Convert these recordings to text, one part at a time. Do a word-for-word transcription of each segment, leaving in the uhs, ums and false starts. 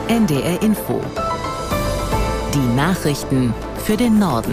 N D R Info. Die Nachrichten für den Norden.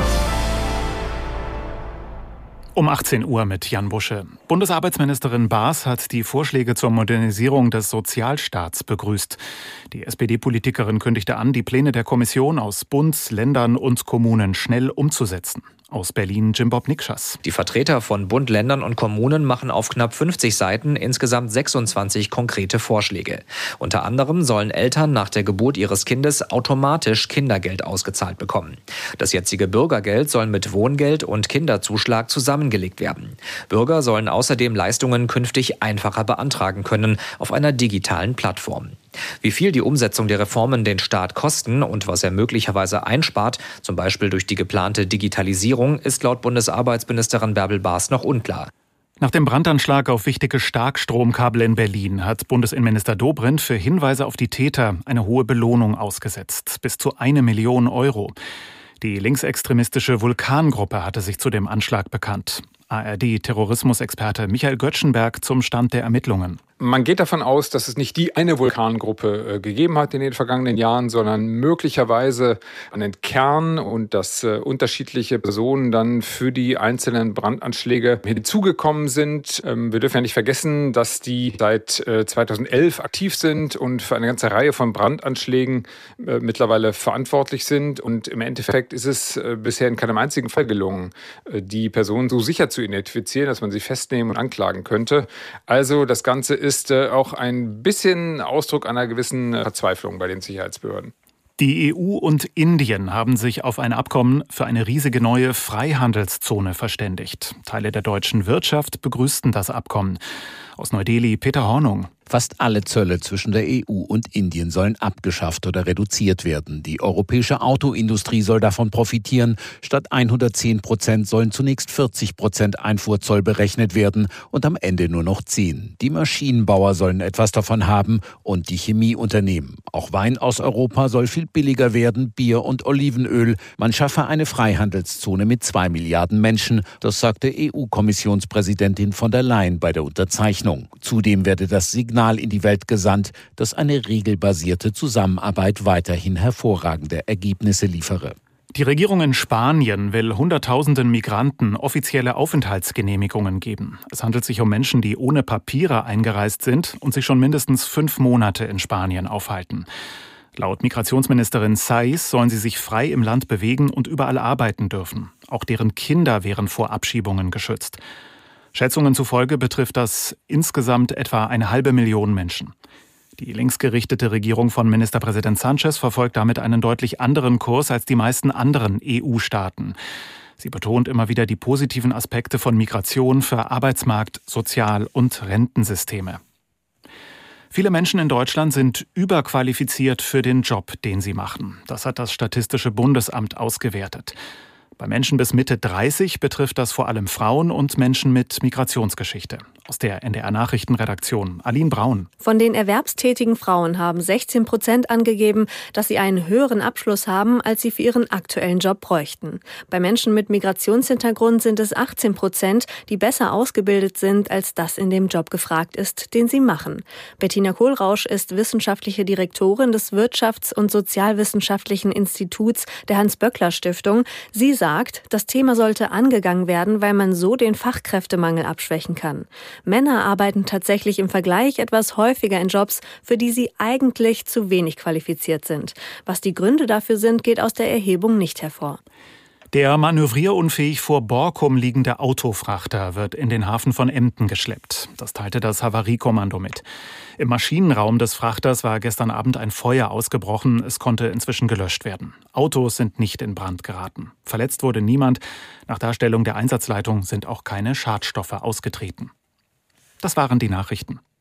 Um achtzehn Uhr mit Jan Busche. Bundesarbeitsministerin Baas hat die Vorschläge zur Modernisierung des Sozialstaats begrüßt. Die S P D-Politikerin kündigte an, die Pläne der Kommission aus Bund, Ländern und Kommunen schnell umzusetzen. Aus Berlin Jim-Bob Nikschas. Die Vertreter von Bund, Ländern und Kommunen machen auf knapp fünfzig Seiten insgesamt sechsundzwanzig konkrete Vorschläge. Unter anderem sollen Eltern nach der Geburt ihres Kindes automatisch Kindergeld ausgezahlt bekommen. Das jetzige Bürgergeld soll mit Wohngeld und Kinderzuschlag zusammengelegt werden. Bürger sollen außerdem Leistungen künftig einfacher beantragen können auf einer digitalen Plattform. Wie viel die Umsetzung der Reformen den Staat kosten und was er möglicherweise einspart, zum Beispiel durch die geplante Digitalisierung, ist laut Bundesarbeitsministerin Bärbel Baas noch unklar. Nach dem Brandanschlag auf wichtige Starkstromkabel in Berlin hat Bundesinnenminister Dobrindt für Hinweise auf die Täter eine hohe Belohnung ausgesetzt, bis zu eine Million Euro. Die linksextremistische Vulkan-Gruppe hatte sich zu dem Anschlag bekannt. A R D-Terrorismusexperte Michael Göttschenberg zum Stand der Ermittlungen. Man geht davon aus, dass es nicht die eine Vulkangruppe äh, gegeben hat in den vergangenen Jahren, sondern möglicherweise einen Kern und dass äh, unterschiedliche Personen dann für die einzelnen Brandanschläge hinzugekommen sind. Ähm, wir dürfen ja nicht vergessen, dass die seit äh, zweitausendelf aktiv sind und für eine ganze Reihe von Brandanschlägen äh, mittlerweile verantwortlich sind. Und im Endeffekt ist es äh, bisher in keinem einzigen Fall gelungen, äh, die Personen so sicher zu identifizieren, dass man sie festnehmen und anklagen könnte. Also das Ganze ist ist auch ein bisschen Ausdruck einer gewissen Verzweiflung bei den Sicherheitsbehörden. Die E U und Indien haben sich auf ein Abkommen für eine riesige neue Freihandelszone verständigt. Teile der deutschen Wirtschaft begrüßten das Abkommen. Aus Neu-Delhi Peter Hornung. Fast alle Zölle zwischen der E U und Indien sollen abgeschafft oder reduziert werden. Die europäische Autoindustrie soll davon profitieren. Statt hundertzehn Prozent sollen zunächst vierzig Prozent Einfuhrzoll berechnet werden und am Ende nur noch zehn. Die Maschinenbauer sollen etwas davon haben und die Chemieunternehmen. Auch Wein aus Europa soll viel billiger werden, Bier und Olivenöl. Man schaffe eine Freihandelszone mit zwei Milliarden Menschen. Das sagte E U-Kommissionspräsidentin von der Leyen bei der Unterzeichnung. Zudem werde das Signal in die Welt gesandt, dass eine regelbasierte Zusammenarbeit weiterhin hervorragende Ergebnisse liefere. Die Regierung in Spanien will Hunderttausenden Migranten offizielle Aufenthaltsgenehmigungen geben. Es handelt sich um Menschen, die ohne Papiere eingereist sind und sich schon mindestens fünf Monate in Spanien aufhalten. Laut Migrationsministerin Saiz sollen sie sich frei im Land bewegen und überall arbeiten dürfen. Auch deren Kinder wären vor Abschiebungen geschützt. Schätzungen zufolge betrifft das insgesamt etwa eine halbe Million Menschen. Die linksgerichtete Regierung von Ministerpräsident Sanchez verfolgt damit einen deutlich anderen Kurs als die meisten anderen E U-Staaten. Sie betont immer wieder die positiven Aspekte von Migration für Arbeitsmarkt, Sozial- und Rentensysteme. Viele Menschen in Deutschland sind überqualifiziert für den Job, den sie machen. Das hat das Statistische Bundesamt ausgewertet. Bei Menschen bis Mitte dreißig betrifft das vor allem Frauen und Menschen mit Migrationsgeschichte. Aus der N D R-Nachrichtenredaktion Aline Braun. Von den erwerbstätigen Frauen haben sechzehn Prozent angegeben, dass sie einen höheren Abschluss haben, als sie für ihren aktuellen Job bräuchten. Bei Menschen mit Migrationshintergrund sind es achtzehn Prozent, die besser ausgebildet sind, als das in dem Job gefragt ist, den sie machen. Bettina Kohlrausch ist wissenschaftliche Direktorin des Wirtschafts- und Sozialwissenschaftlichen Instituts der Hans-Böckler-Stiftung. Sie sagt, das Thema sollte angegangen werden, weil man so den Fachkräftemangel abschwächen kann. Männer arbeiten tatsächlich im Vergleich etwas häufiger in Jobs, für die sie eigentlich zu wenig qualifiziert sind. Was die Gründe dafür sind, geht aus der Erhebung nicht hervor. Der manövrierunfähig vor Borkum liegende Autofrachter wird in den Hafen von Emden geschleppt. Das teilte das Havariekommando mit. Im Maschinenraum des Frachters war gestern Abend ein Feuer ausgebrochen. Es konnte inzwischen gelöscht werden. Autos sind nicht in Brand geraten. Verletzt wurde niemand. Nach Darstellung der Einsatzleitung sind auch keine Schadstoffe ausgetreten. Das waren die Nachrichten.